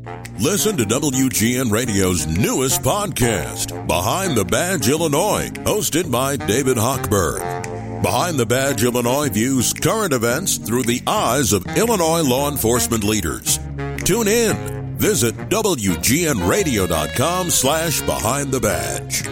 Listen to WGN Radio's newest podcast, Behind the Badge Illinois, hosted by David Hochberg. Behind the Badge Illinois views current events through the eyes of Illinois law enforcement leaders. Tune in. Visit WGNRadio.com/Behind the Badge.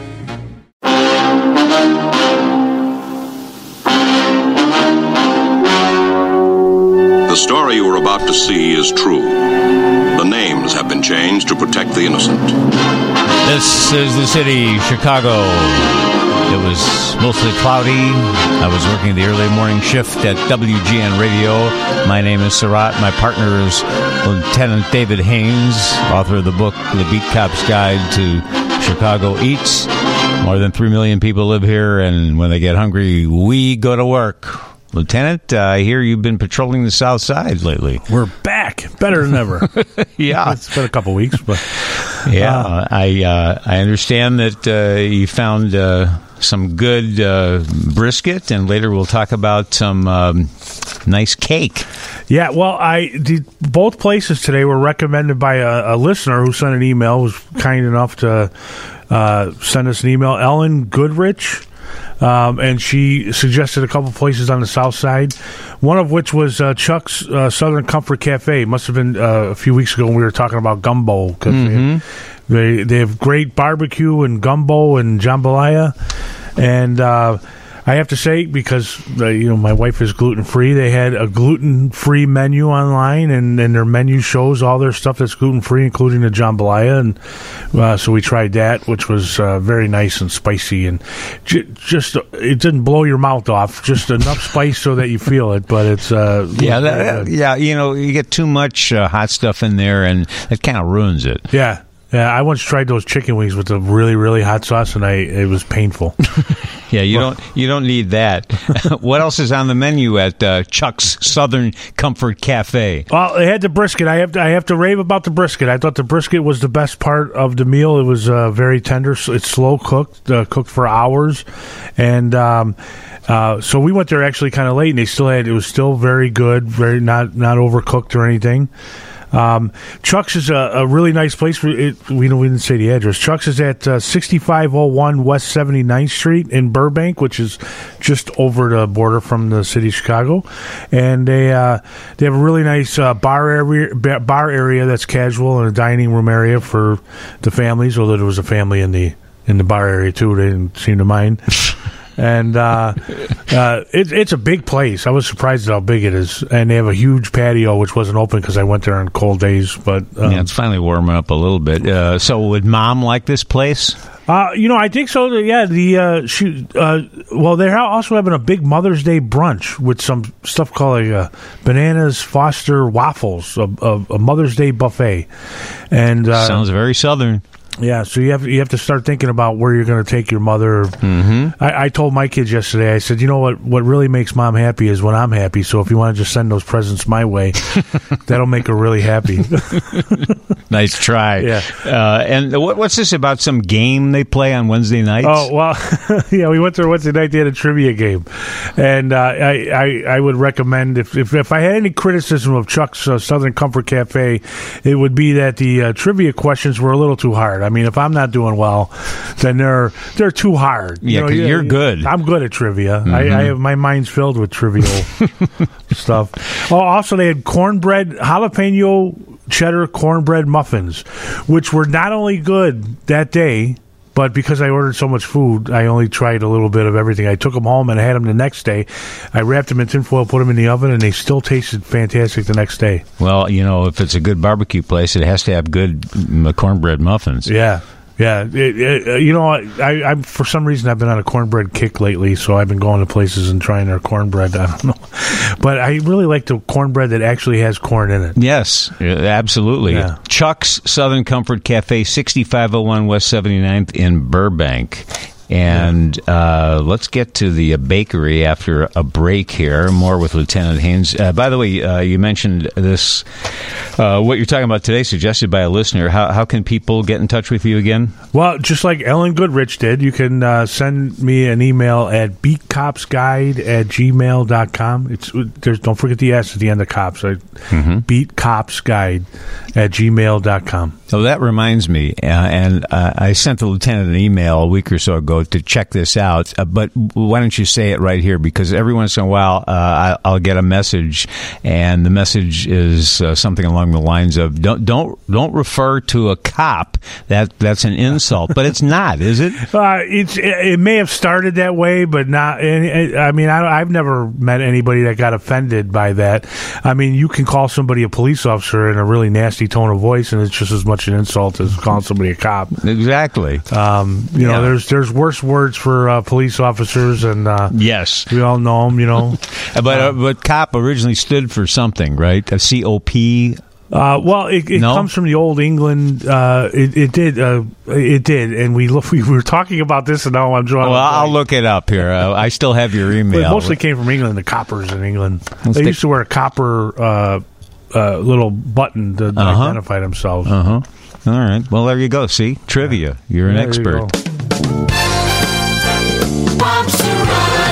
The story you are about to see is true. The names have been changed to protect the innocent. This is the city, Chicago. It was mostly cloudy. I was working the early morning shift at WGN Radio. My name is Surratt. My partner is Lieutenant David Haynes, author of the book, The Beat Cop's Guide to Chicago Eats. More than 3 million people live here, and when they get hungry, we go to work. Lieutenant, I hear you've been patrolling the South Side lately. We're back, better than ever. Yeah, it's been a couple weeks, but I understand that you found some good brisket, and later we'll talk about some nice cake. Yeah, well, both places today were recommended by a listener who sent an email. Was kind enough to send us an email. Ellen Goodrich. And she suggested a couple places on the South Side, one of which was Chuck's Southern Comfort Cafe. It must have been a few weeks ago when we were talking about gumbo. Cause they have great barbecue and gumbo and jambalaya. And I have to say, because my wife is gluten-free, they had a gluten-free menu online, and their menu shows all their stuff that's gluten-free, including the jambalaya. And so we tried that, which was very nice and spicy, and just it didn't blow your mouth off, just enough spice so that you feel it. But it's you get too much hot stuff in there, and it kind of ruins it. Yeah. Yeah, I once tried those chicken wings with the really, really hot sauce, and it was painful. Yeah, you don't need that. What else is on the menu at Chuck's Southern Comfort Cafe? Well, they had the brisket. I have to rave about the brisket. I thought the brisket was the best part of the meal. It was very tender. It's slow cooked, cooked for hours, and so we went there actually kind of late, and it was still very good, very not overcooked or anything. Chuck's is a really nice place. We didn't say the address. Chuck's is at 6501 West 79th Street in Burbank, which is just over the border from the city of Chicago. And they have a really nice bar area that's casual, and a dining room area for the families. Although there was a family in the bar area too, they didn't seem to mind. And it's a big place. I was surprised at how big it is. And they have a huge patio, which wasn't open because I went there on cold days. But it's finally warming up a little bit. So would Mom like this place? I think so. Yeah. They also having a big Mother's Day brunch with some stuff called Bananas Foster Waffles, a Mother's Day buffet. And sounds very Southern. Yeah, so you have to start thinking about where you're going to take your mother. Mm-hmm. I told my kids yesterday, I said, you know what really makes Mom happy is when I'm happy, so if you want to just send those presents my way, that'll make her really happy. Nice try. Yeah. And what's this about some game they play on Wednesday nights? Oh, well, yeah, we went there Wednesday night, they had a trivia game. And I would recommend, if I had any criticism of Chuck's Southern Comfort Cafe, it would be that the trivia questions were a little too hard. I mean, if I'm not doing well, then they're too hard. Yeah, you're good. I'm good at trivia. Mm-hmm. I have my mind's filled with trivial stuff. Oh, also they had jalapeno cheddar cornbread muffins, which were not only good that day, but because I ordered so much food, I only tried a little bit of everything. I took them home and I had them the next day. I wrapped them in tinfoil, put them in the oven, and they still tasted fantastic the next day. Well, if it's a good barbecue place, it has to have good cornbread muffins. Yeah. Yeah, I for some reason I've been on a cornbread kick lately, so I've been going to places and trying their cornbread. I don't know, but I really like the cornbread that actually has corn in it. Yes, absolutely. Yeah. Chuck's Southern Comfort Cafe, 6501 West 79th in Burbank. And let's get to the bakery after a break here. More with Lieutenant Haynes. By the way, you mentioned this What you're talking about today, suggested by a listener. How can people get in touch with you again? Well, just like Ellen Goodrich did, you can send me an email at beatcopsguide@gmail.com. Don't forget the S at the end of cops. Beatcopsguide@gmail.com. Oh, that reminds me, and I sent the lieutenant an email a week or so ago to check this out, but why don't you say it right here? Because every once in a while I'll get a message, and the message is something along the lines of, don't refer to a cop. That's an insult, but it's not, is it? It may have started that way, but not. I mean, I've never met anybody that got offended by that. I mean, you can call somebody a police officer in a really nasty tone of voice, and it's just as much an insult as calling somebody a cop. Exactly. You know, there's worse words for police officers, and yes, we all know them. You know, but cop originally stood for something, right? A COP. Well, it comes from the Old England. It did, and we were talking about this, and now I'm drawing. Well, I'll look it up here. I still have your email. It mostly came from England. The coppers in England, they used to wear a copper little button to identify themselves. All right. Well, there you go. See, trivia. You're an expert. Bob Surratt,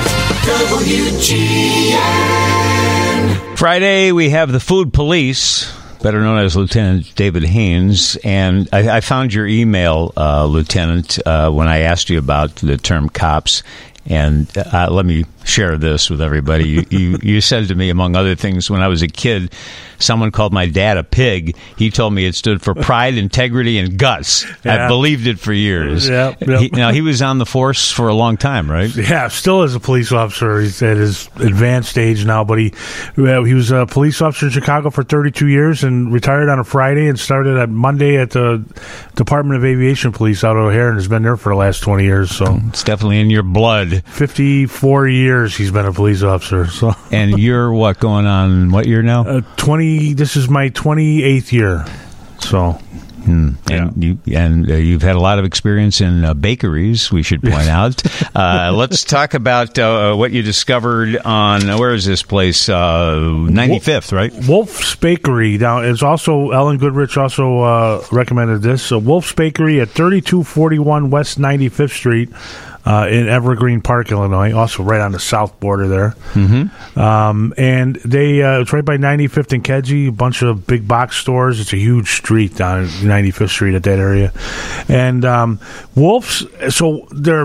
WGN. Friday, we have the Food Police, better known as Lieutenant David Haynes, and I found your email, Lieutenant, when I asked you about the term cops, and let me share this with everybody. You said to me, among other things, when I was a kid, someone called my dad a pig. He told me it stood for pride, integrity, and guts. Yeah. I believed it for years. Yep. Now, he was on the force for a long time, right? Yeah, still as a police officer. He's at his advanced age now, but he was a police officer in Chicago for 32 years and retired on a Friday and started on Monday at the Department of Aviation Police out of O'Hare and has been there for the last 20 years. So it's definitely in your blood. 54 years he's been a police officer. So, and you're going on what year now? 20. This is my 28th year. So. And you've had a lot of experience in bakeries, we should point out. Let's talk about what you discovered on, where is this place? 95th, right? Wolf's Bakery. Now, it's also, Ellen Goodrich also recommended this. So Wolf's Bakery at 3241 West 95th Street. In Evergreen Park, Illinois, also right on the south border there. Mm-hmm. And they it's right by 95th and Kedzie, a bunch of big box stores. It's a huge street down 95th Street at that area. And Wolf's, so their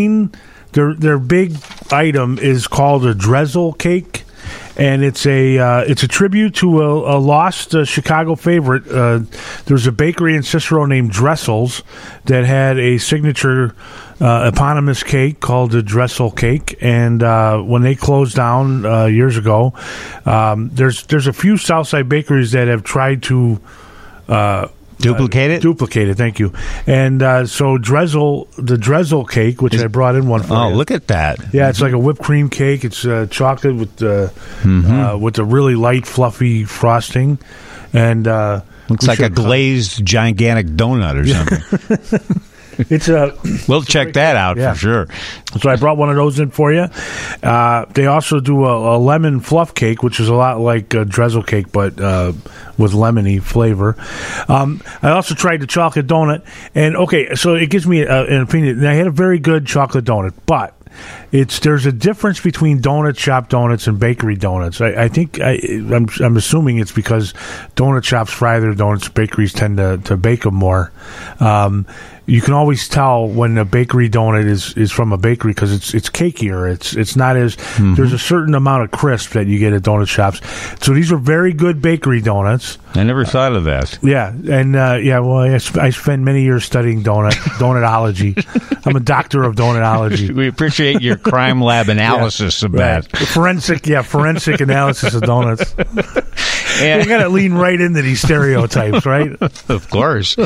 big item is called a Drezel cake. And it's a tribute to a lost Chicago favorite. There's a bakery in Cicero named Dressel's that had a signature eponymous cake called the Drezel cake. And when they closed down years ago, there's a few Southside bakeries that have tried to duplicate it? Duplicate it, thank you. And so the Drezel cake, which I brought in one for you. Oh, look at that. Yeah, it's like a whipped cream cake. It's chocolate with a really light, fluffy frosting. And looks like a glazed, gigantic donut or something. We'll check that out for sure. So I brought one of those in for you. They also do a lemon fluff cake, which is a lot like a Drezel cake, but with lemony flavor. I also tried the chocolate donut, and so it gives me an opinion. And I had a very good chocolate donut, but there's a difference between donut shop donuts and bakery donuts. I think I'm assuming it's because donut shops fry their donuts, bakeries tend to bake them more. You can always tell when a bakery donut is from a bakery because it's cakier. It's not as there's a certain amount of crisp that you get at donut shops. So these are very good bakery donuts. I never thought of that. Yeah, and well, I spent many years studying donutology. I'm a doctor of donutology. We appreciate your crime lab analysis of that. Forensic analysis of donuts. And you got to lean right into these stereotypes, right? Of course.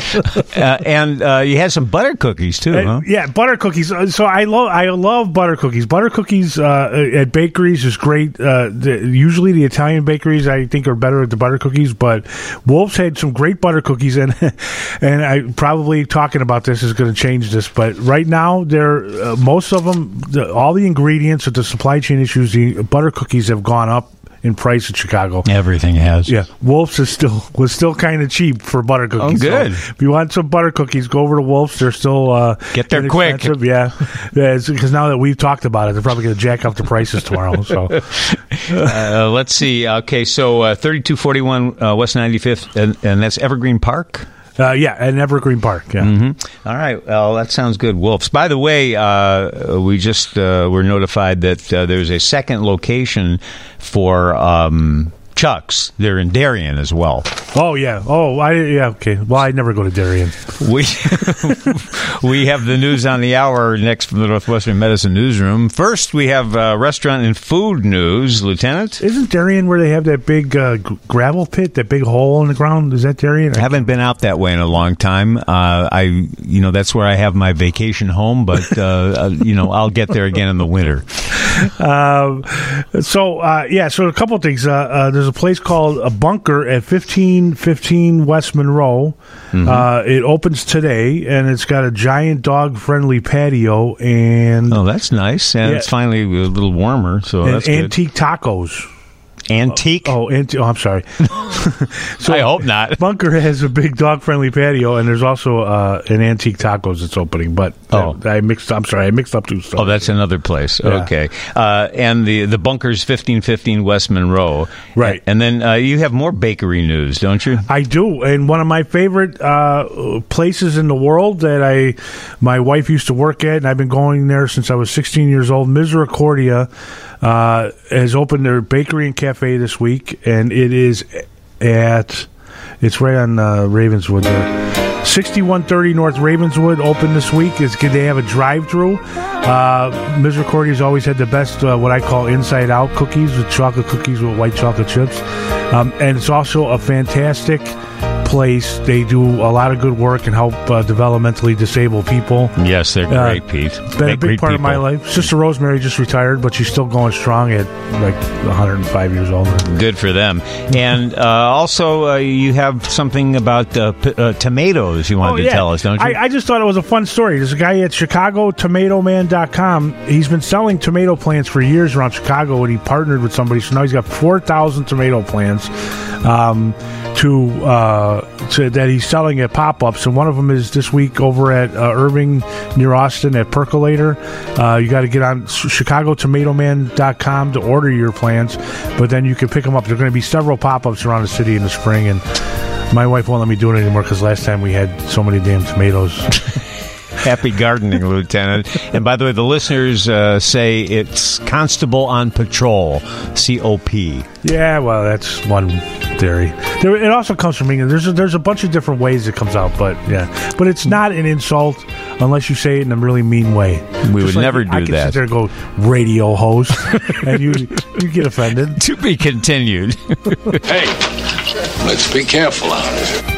And you had some butter cookies too, huh? Yeah, butter cookies. So I love butter cookies. Butter cookies at bakeries is great. Usually the Italian bakeries I think are better at the butter cookies, but Wolf's had some great butter cookies, and I probably talking about this is going to change this, but right now they're most of them, all the ingredients with the supply chain issues, the butter cookies have gone up in price in Chicago. Everything has. Yeah, Wolf's was still kind of cheap for butter cookies. Oh, good. So if you want some butter cookies, go over to Wolf's. They're still get there quick. Yeah, because now that we've talked about it, they're probably going to jack up the prices tomorrow. So let's see. Okay, so 3241 West 95th, and that's Evergreen Park. Yeah, at Evergreen Park. Yeah. Mm-hmm. All right. Well, that sounds good. Wolf's. By the way, we just were notified that there's a second location for Chuck's. They're in Darien as well. Oh yeah. Okay. Well, I never go to Darien. We have the news on the hour next from the Northwestern Medicine Newsroom. First, we have restaurant and food news, Lieutenant. Isn't Darien where they have that big gravel pit, that big hole in the ground? Is that Darien? I haven't been out that way in a long time. That's where I have my vacation home, but I'll get there again in the winter. So a couple of things. There's a place called a Bunker at 1515 West Monroe. Mm-hmm. It opens today, and it's got a giant dog-friendly patio. And that's nice. And it's finally a little warmer, so that's good. Antique tacos. Antique? I'm sorry. So I hope not. Bunker has a big dog-friendly patio, and there's also an Antique Tacos that's opening. But I mixed up two stores. Oh, that's another place. Yeah. Okay. And the Bunker's 1515 West Monroe. Right. And then you have more bakery news, don't you? I do. And one of my favorite places in the world that my wife used to work at, and I've been going there since I was 16 years old, Misericordia, has opened their bakery and cafe this week, and it is it's right on Ravenswood there. 6130 North Ravenswood, open this week. They have a drive-through. Misericordia's always had the best, what I call inside-out cookies, with chocolate cookies with white chocolate chips. And it's also a fantastic place. They do a lot of good work and help developmentally disabled people. Yes, they're great, Pete. It's been a big part of my life. Sister Rosemary just retired, but she's still going strong at like 105 years old. Good for them. And also, you have something about tomatoes you wanted to tell us, don't you? I just thought it was a fun story. There's a guy at ChicagoTomatoMan.com. He's been selling tomato plants for years around Chicago, and he partnered with somebody, so now he's got 4,000 tomato plants that he's selling at pop-ups, and one of them is this week over at Irving near Austin at Percolator. You got to get on ChicagoTomatoMan.com to order your plants, but then you can pick them up. There are going to be several pop-ups around the city in the spring, and my wife won't let me do it anymore because last time we had so many damn tomatoes. Happy gardening, Lieutenant. And by the way, the listeners say it's Constable on Patrol, COP. Yeah, well, that's one theory. It also comes from England. There's a bunch of different ways it comes out, but it's not an insult unless you say it in a really mean way. We would never do that. I can sit there and go, radio host, and you get offended. To be continued. Hey, let's be careful out here.